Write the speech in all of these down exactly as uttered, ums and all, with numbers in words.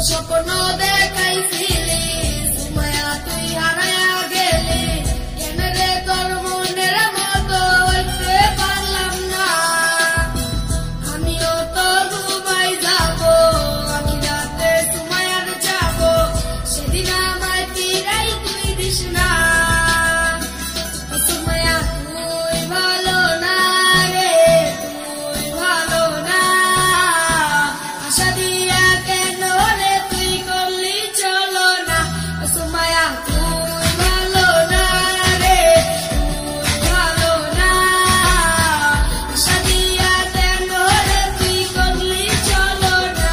স্বপ্ন দেখাইছিলি সুমাইয়া তুই হারায়া গেলি কেন রে তোর মনের মতো হইতে পারলাম না আমিও তো ঘুমাই যাব আমি রাতে সুমাইয়ার যাব সেদিন আমায় ফিরাই তুই দিস না সুমাইয়া তুই ভালো না রে তুই ভালো না আশা দিয়া কেন রে তুই করলি চলো না সুমাইয়া তুই ভালো না রে তুই ভালো না আশা দিয়া কেন রে তুই করলি চলো না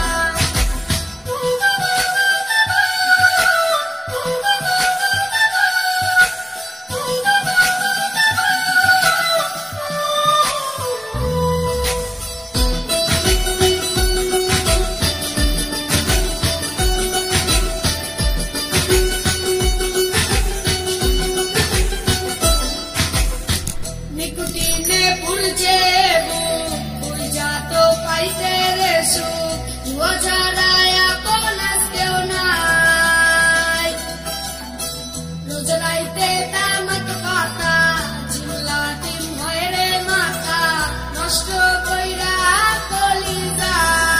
নিকুটিনে পুরছে বুই যা তো পাইতে রে সুখ তুয়া ছাড়ায়া কোনাস কেউ নাই রোজ রাইতে তামাক পাতা ঝিমলা টিম হয় রে মাথা নষ্ট কইরা কলিজা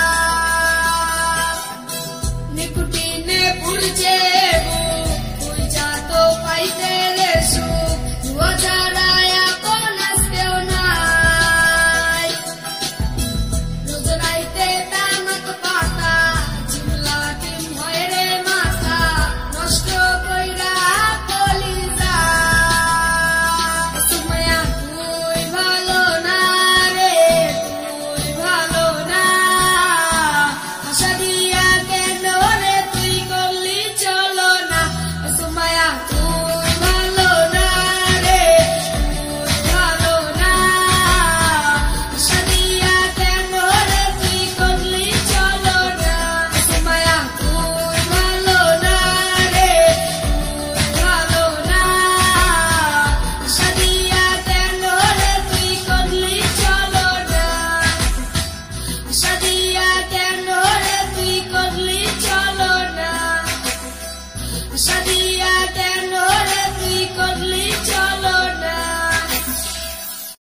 নিকুটিনে পুরছে বুই যা তো পাইতে রে সুখ তুয়া ছাড়ায়া কোনাস কেউ নাই রোজ রাইতে তামাক পাতা ঝিমলা টিম হয় রে মাথা নষ্ট কইরা কলিজা সুমাইয়া তুই ভালো না রে তুই ভালো না আশা দিয়া কেন রে তুই করলি চলো না সুমাইয়া তুই ভালো না রে তুই ভালো না আশা দিয়া কেন রে তুই করলি চলো না সুমাইয়া তুই ভালো না রে তুই ভালো না আশা দিয়া কেন রে তুই করলি চলো না আশা দিয়া কেন রে তুই করলি চলো না আশা দিয়া